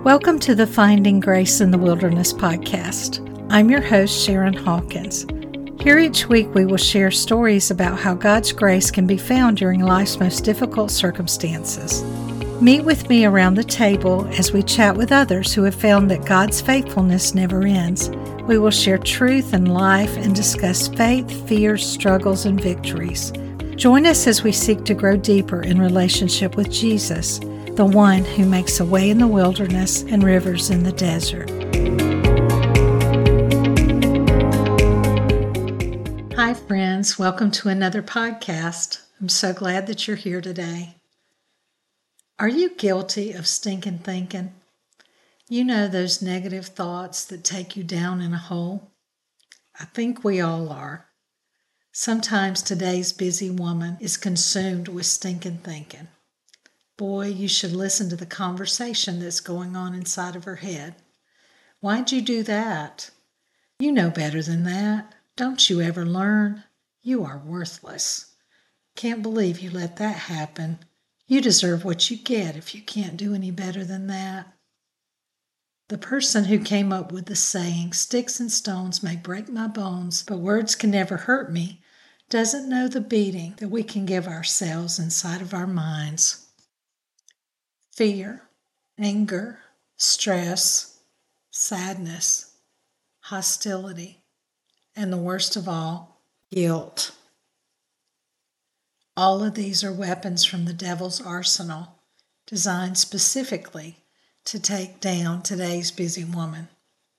Welcome to the Finding Grace in the Wilderness podcast. I'm your host, Sharon Hawkins. Here each week we will share stories about how God's grace can be found during life's most difficult circumstances. Meet with me around the table as we chat with others who have found that God's faithfulness never ends. We will share truth and life and discuss faith, fears, struggles, and victories. Join us as we seek to grow deeper in relationship with Jesus, the one who makes a way in the wilderness and rivers in the desert. Hi, friends. Welcome to another podcast. I'm so glad that you're here today. Are you guilty of stinking thinking? You know, those negative thoughts that take you down in a hole? I think we all are. Sometimes today's busy woman is consumed with stinking thinking. Boy, you should listen to the conversation that's going on inside of her head. Why'd you do that? You know better than that. Don't you ever learn? You are worthless. Can't believe you let that happen. You deserve what you get if you can't do any better than that. The person who came up with the saying, "Sticks and stones may break my bones, but words can never hurt me," doesn't know the beating that we can give ourselves inside of our minds. Fear, anger, stress, sadness, hostility, and the worst of all, guilt. All of these are weapons from the devil's arsenal, designed specifically to take down today's busy woman.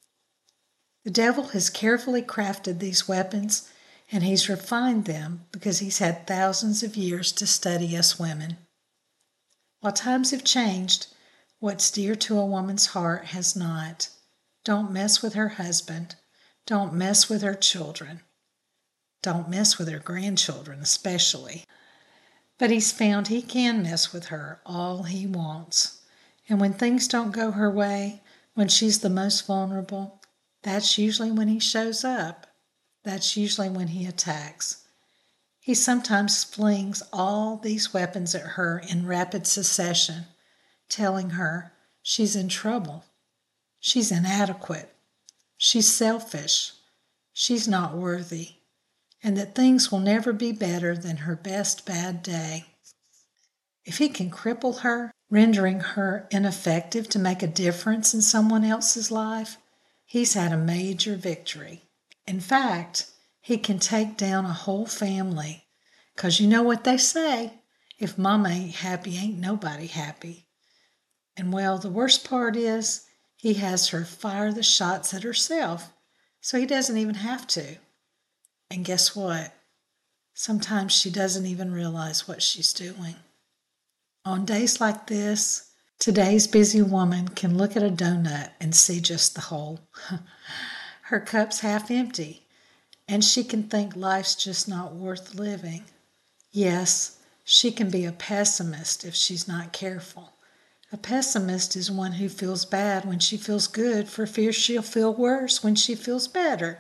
The devil has carefully crafted these weapons, and he's refined them because he's had thousands of years to study us women. While times have changed, what's dear to a woman's heart has not. Don't mess with her husband. Don't mess with her children. Don't mess with her grandchildren especially. But he's found he can mess with her all he wants. And when things don't go her way, when she's the most vulnerable, that's usually when he shows up. That's usually when he attacks. He sometimes flings all these weapons at her in rapid succession, telling her she's in trouble, she's inadequate, she's selfish, she's not worthy, and that things will never be better than her best bad day. If he can cripple her, rendering her ineffective to make a difference in someone else's life, he's had a major victory. In fact, he can take down a whole family, 'cause you know what they say, if mama ain't happy, ain't nobody happy. And well, the worst part is he has her fire the shots at herself, so he doesn't even have to. And guess what? Sometimes she doesn't even realize what she's doing. On days like this, today's busy woman can look at a donut and see just the hole. Her cup's half empty, and she can think life's just not worth living. Yes, she can be a pessimist if she's not careful. A pessimist is one who feels bad when she feels good for fear she'll feel worse when she feels better.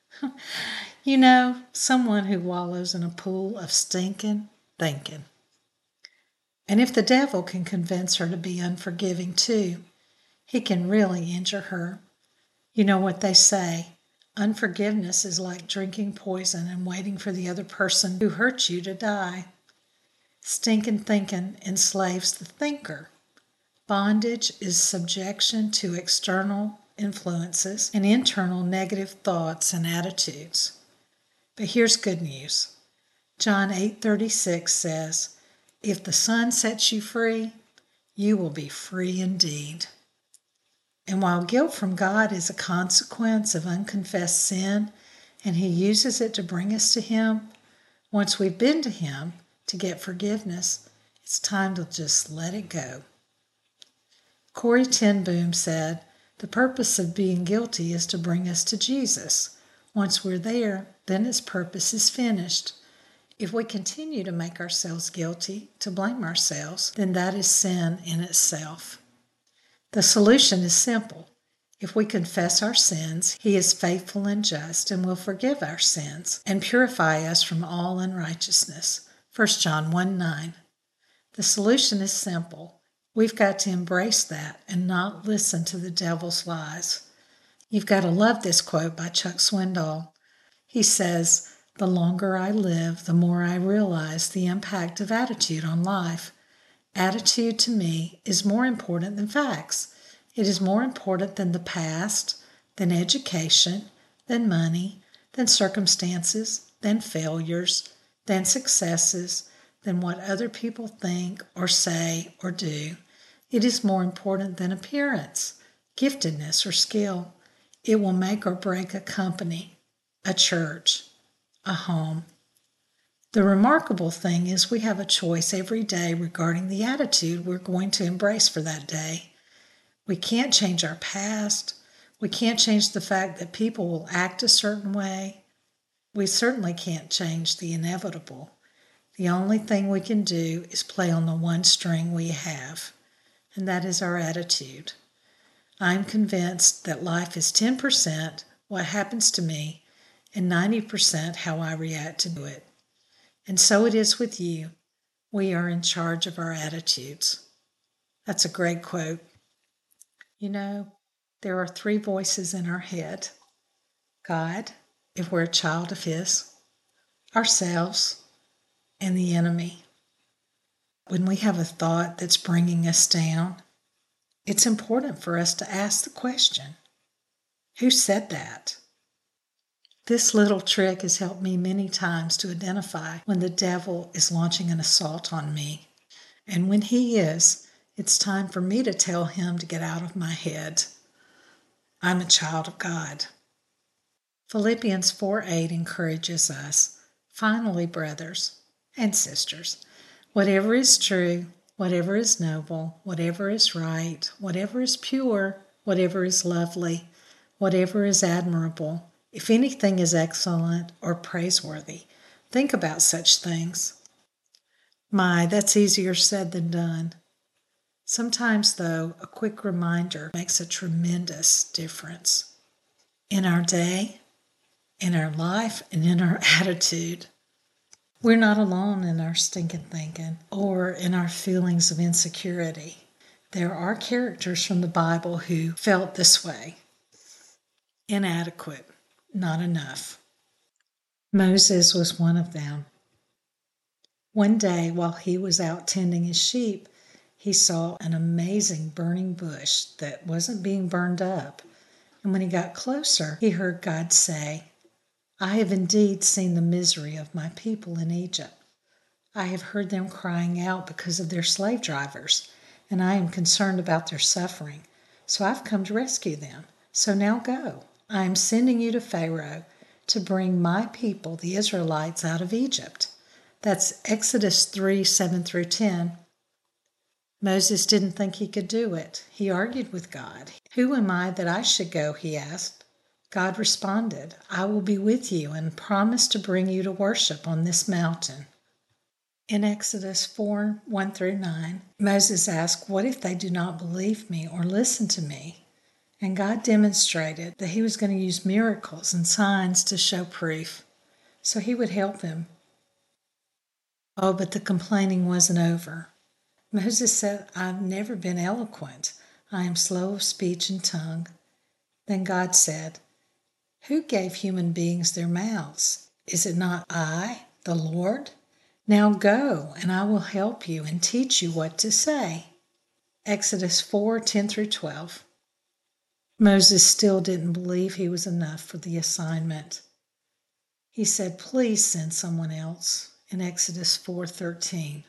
You know, someone who wallows in a pool of stinking thinking. And if the devil can convince her to be unforgiving too, he can really injure her. You know what they say, unforgiveness is like drinking poison and waiting for the other person who hurt you to die. Stinking thinking enslaves the thinker. Bondage is subjection to external influences and internal negative thoughts and attitudes. But here's good news. John 8:36 says, "If the Son sets you free, you will be free indeed." And while guilt from God is a consequence of unconfessed sin, and he uses it to bring us to him, once we've been to him to get forgiveness, it's time to just let it go. Corrie ten Boom said, "The purpose of being guilty is to bring us to Jesus. Once we're there, then its purpose is finished. If we continue to make ourselves guilty, to blame ourselves, then that is sin in itself." The solution is simple. If we confess our sins, he is faithful and just and will forgive our sins and purify us from all unrighteousness. 1 John 1:9. The solution is simple. We've got to embrace that and not listen to the devil's lies. You've got to love this quote by Chuck Swindoll. He says, "The longer I live, the more I realize the impact of attitude on life. Attitude to me is more important than facts. It is more important than the past, than education, than money, than circumstances, than failures, than successes, than what other people think or say or do. It is more important than appearance, giftedness, or skill. It will make or break a company, a church, a home." The remarkable thing is we have a choice every day regarding the attitude we're going to embrace for that day. We can't change our past. We can't change the fact that people will act a certain way. We certainly can't change the inevitable. The only thing we can do is play on the one string we have, and that is our attitude. I'm convinced that life is 10% what happens to me and 90% how I react to it. And so it is with you. We are in charge of our attitudes. That's a great quote. You know, there are 3 voices in our head: God, if we're a child of His, ourselves, and the enemy. When we have a thought that's bringing us down, it's important for us to ask the question, who said that? This little trick has helped me many times to identify when the devil is launching an assault on me. And when he is, it's time for me to tell him to get out of my head. I'm a child of God. Philippians 4:8 encourages us, "Finally, brothers and sisters, whatever is true, whatever is noble, whatever is right, whatever is pure, whatever is lovely, whatever is admirable, if anything is excellent or praiseworthy, think about such things." My, that's easier said than done. Sometimes, though, a quick reminder makes a tremendous difference in our day, in our life, and in our attitude. We're not alone in our stinking thinking or in our feelings of insecurity. There are characters from the Bible who felt this way. Inadequate, not enough. Moses was one of them. One day, while he was out tending his sheep, he saw an amazing burning bush that wasn't being burned up. And when he got closer, he heard God say, "I have indeed seen the misery of my people in Egypt. I have heard them crying out because of their slave drivers, and I am concerned about their suffering. So I've come to rescue them. So now go. I am sending you to Pharaoh to bring my people, the Israelites, out of Egypt." That's Exodus 3:7-10. Moses didn't think he could do it. He argued with God. "Who am I that I should go?" he asked. God responded, "I will be with you and promise to bring you to worship on this mountain." In Exodus 4:1-9, Moses asked, "What if they do not believe me or listen to me?" And God demonstrated that he was going to use miracles and signs to show proof, so he would help him. Oh, but the complaining wasn't over. Moses said, "I've never been eloquent. I am slow of speech and tongue." Then God said, "Who gave human beings their mouths? Is it not I, the Lord? Now go, and I will help you and teach you what to say." Exodus 4:10-12. Moses still didn't believe he was enough for the assignment. He said, "Please send someone else," in Exodus 4:13.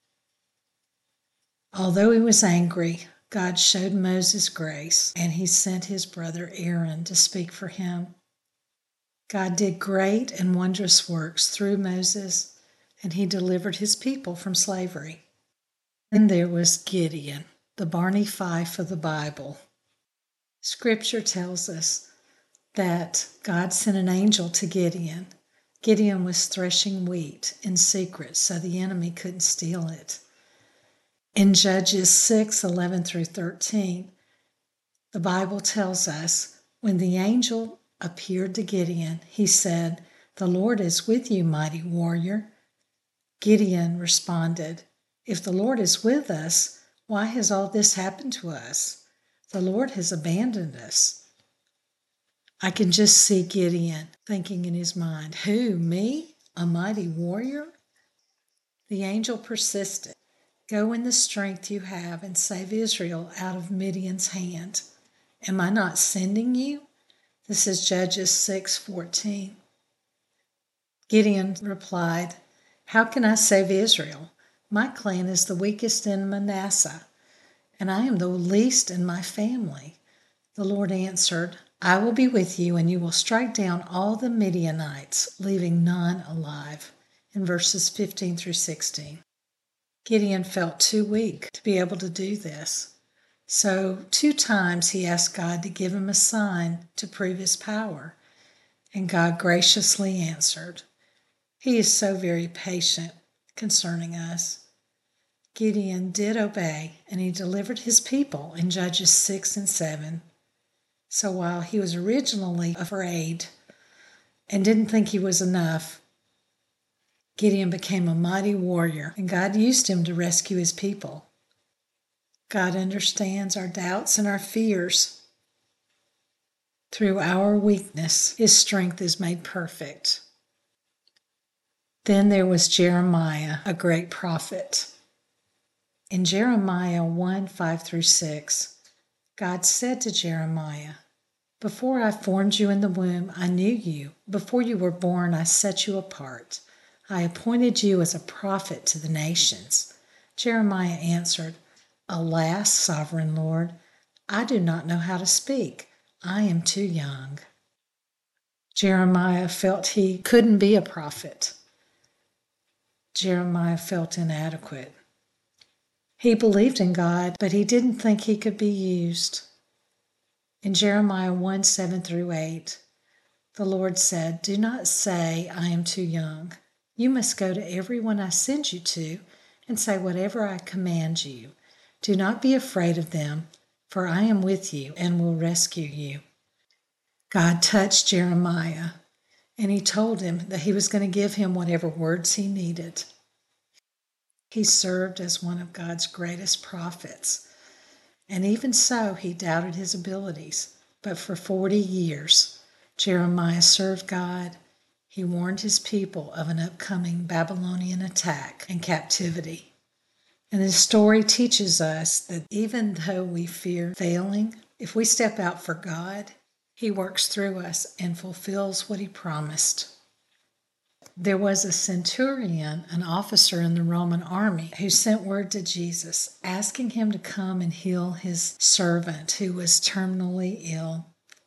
Although he was angry, God showed Moses grace, and he sent his brother Aaron to speak for him. God did great and wondrous works through Moses, and he delivered his people from slavery. And there was Gideon, the Barney Fife of the Bible. Scripture tells us that God sent an angel to Gideon. Gideon was threshing wheat in secret so the enemy couldn't steal it. In Judges 6:11-13, the Bible tells us, when the angel appeared to Gideon, he said, "The Lord is with you, mighty warrior." Gideon responded, "If the Lord is with us, Why has all this happened to us? The Lord has abandoned us. I can just see Gideon thinking in his mind, who, me, a mighty warrior? The angel persisted. Go in the strength you have and save Israel out of Midian's hand. Am I not sending you? This is Judges 6:14. Gideon replied, how can I save Israel? My clan is the weakest in Manasseh, and I am the least in my family. The Lord answered, I will be with you, and you will strike down all the Midianites, leaving none alive. In verses 15 through 16. Gideon felt too weak to be able to do this. So 2 times he asked God to give him a sign to prove his power, and God graciously answered. He is so very patient concerning us. Gideon did obey, and he delivered his people in Judges 6 and 7. So while he was originally afraid and didn't think he was enough, Gideon became a mighty warrior, and God used him to rescue his people. God understands our doubts and our fears. Through our weakness, his strength is made perfect. Then there was Jeremiah, a great prophet. In Jeremiah 1:5 through 6, God said to Jeremiah, before I formed you in the womb, I knew you. Before you were born, I set you apart. I appointed you as a prophet to the nations. Jeremiah answered, alas, sovereign Lord, I do not know how to speak. I am too young. Jeremiah felt he couldn't be a prophet. Jeremiah felt inadequate. He believed in God, but he didn't think he could be used. In Jeremiah 1:7 through 8, the Lord said, do not say, I am too young. You must go to everyone I send you to and say whatever I command you. Do not be afraid of them, for I am with you and will rescue you. God touched Jeremiah, and he told him that he was going to give him whatever words he needed. He served as one of God's greatest prophets, and even so, he doubted his abilities. But for 40 years, Jeremiah served God. He warned his people of an upcoming Babylonian attack and captivity. And this story teaches us that even though we fear failing, if we step out for God, he works through us and fulfills what he promised. There was a centurion, an officer in the Roman army, who sent word to Jesus, asking him to come and heal his servant who was terminally ill.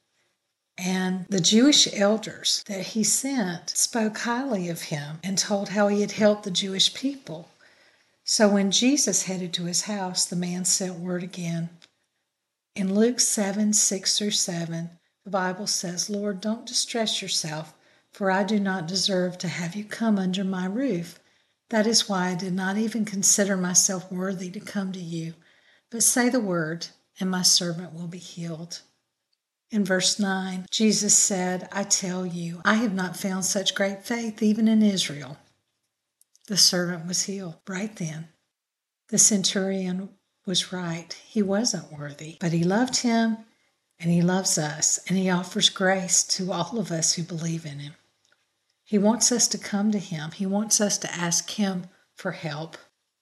And the Jewish elders that he sent spoke highly of him and told how he had helped the Jewish people. So when Jesus headed to his house, the man sent word again. In Luke 7:6 through 7, the Bible says, Lord, don't distress yourself, for I do not deserve to have you come under my roof. That is why I did not even consider myself worthy to come to you. But say the word, and my servant will be healed. In verse 9, Jesus said, I tell you, I have not found such great faith even in Israel. The servant was healed right then. The centurion was right. He wasn't worthy, but he loved him, and he loves us, and he offers grace to all of us who believe in him. He wants us to come to him. He wants us to ask him for help.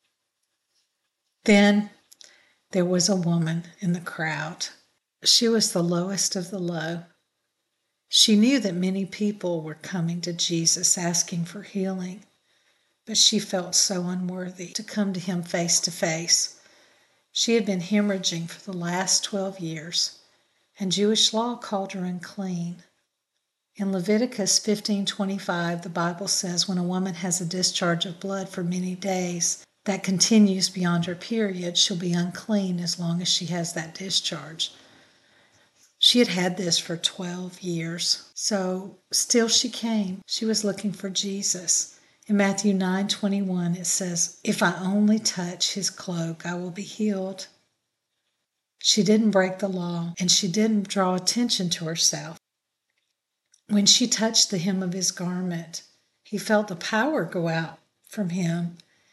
Then there was a woman in the crowd. She was the lowest of the low. She knew that many people were coming to Jesus asking for healing, but she felt so unworthy to come to him face to face. She had been hemorrhaging for the last 12 years, and Jewish law called her unclean. In Leviticus 15:25, the Bible says when a woman has a discharge of blood for many days that continues beyond her period, she'll be unclean as long as she has that discharge. She had had this for 12 years, so still she came. She was looking for Jesus. In Matthew 9:21, it says, if I only touch his cloak, I will be healed. She didn't break the law, and she didn't draw attention to herself. When she touched the hem of his garment, he felt the power go out from him,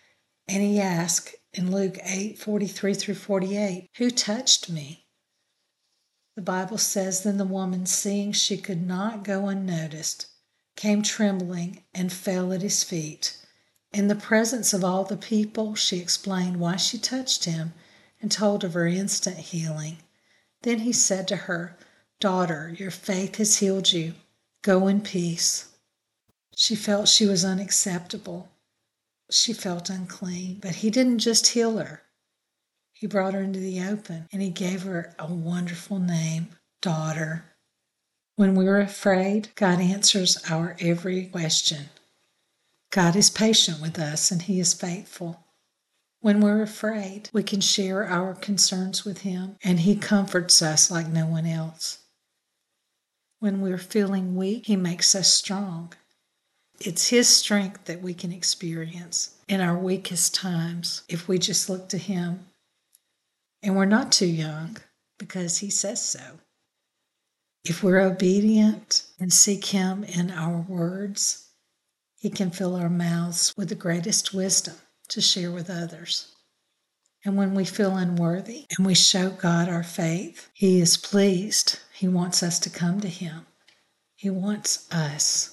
And he asked in Luke 8:43-48, "Who touched me?" The Bible says, "Then the woman, seeing she could not go unnoticed, came trembling and fell at his feet. In the presence of all the people, she explained why she touched him and told of her instant healing. Then he said to her, 'Daughter, your faith has healed you. Go in peace.'" She felt she was unacceptable. She felt unclean, but he didn't just heal her. He brought her into the open, and he gave her a wonderful name, daughter. When we're afraid, God answers our every question. God is patient with us, and he is faithful. When we're afraid, we can share our concerns with him, and he comforts us like no one else. When we're feeling weak, he makes us strong. It's his strength that we can experience in our weakest times if we just look to him. And we're not too young because he says so. If we're obedient and seek him in our words, he can fill our mouths with the greatest wisdom to share with others. And when we feel unworthy and we show God our faith, he is pleased. He wants us to come to him. He wants us.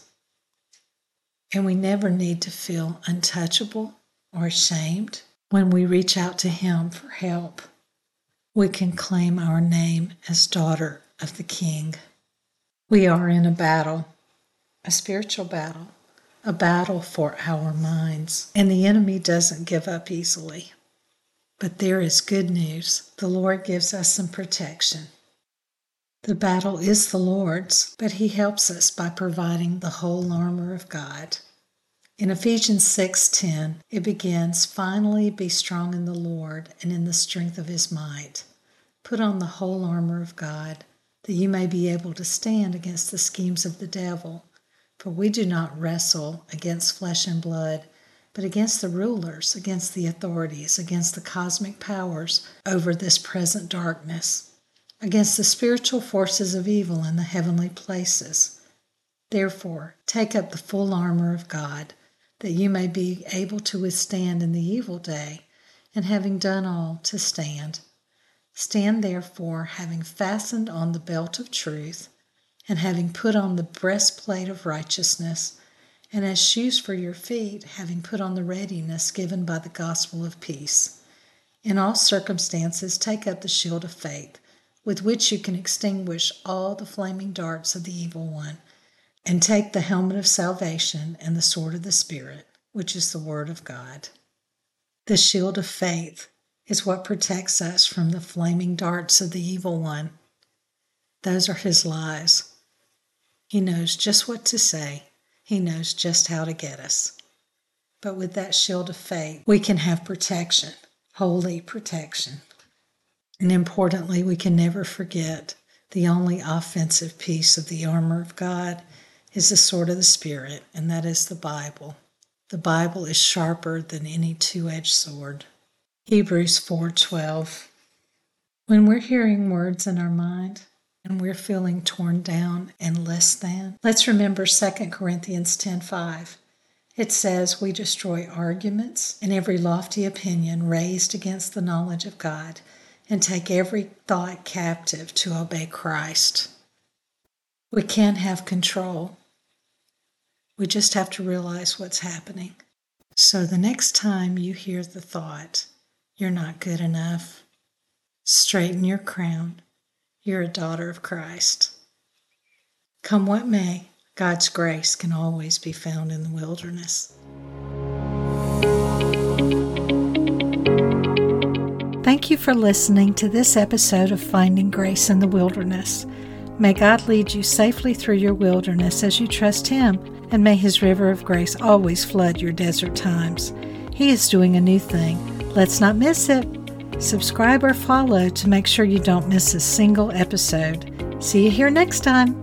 And we never need to feel untouchable or ashamed when we reach out to him for help. We can claim our name as daughter of the King. We are in a battle, a spiritual battle, a battle for our minds. And the enemy doesn't give up easily. But there is good news. The Lord gives us some protection. The battle is the Lord's, but he helps us by providing the whole armor of God. In Ephesians 6:10, it begins, "Finally be strong in the Lord and in the strength of his might. Put on the whole armor of God, that you may be able to stand against the schemes of the devil. For we do not wrestle against flesh and blood, but against the rulers, against the authorities, against the cosmic powers over this present darkness, against the spiritual forces of evil in the heavenly places. Therefore, take up the full armor of God, that you may be able to withstand in the evil day, and having done all, to stand. Stand therefore, having fastened on the belt of truth, and having put on the breastplate of righteousness, and as shoes for your feet, having put on the readiness given by the gospel of peace. In all circumstances, take up the shield of faith, with which you can extinguish all the flaming darts of the evil one, and take the helmet of salvation and the sword of the Spirit, which is the word of God." The shield of faith is what protects us from the flaming darts of the evil one. Those are his lies. He knows just what to say. He knows just how to get us. But with that shield of faith, we can have protection, holy protection. And importantly, we can never forget the only offensive piece of the armor of God is the sword of the Spirit, and that is the Bible. The Bible is sharper than any two-edged sword. Hebrews 4:12. When we're hearing words in our mind and we're feeling torn down and less than, let's remember 2 Corinthians 10:5. It says, "We destroy arguments and every lofty opinion raised against the knowledge of God, and take every thought captive to obey Christ." We can have control. We just have to realize what's happening. So the next time you hear the thought, "You're not good enough," straighten your crown. You're a daughter of Christ. Come what may, God's grace can always be found in the wilderness. Thank you for listening to this episode of Finding Grace in the Wilderness. May God lead you safely through your wilderness as you trust Him, and may His river of grace always flood your desert times. He is doing a new thing. Let's not miss it. Subscribe or follow to make sure you don't miss a single episode. See you here next time.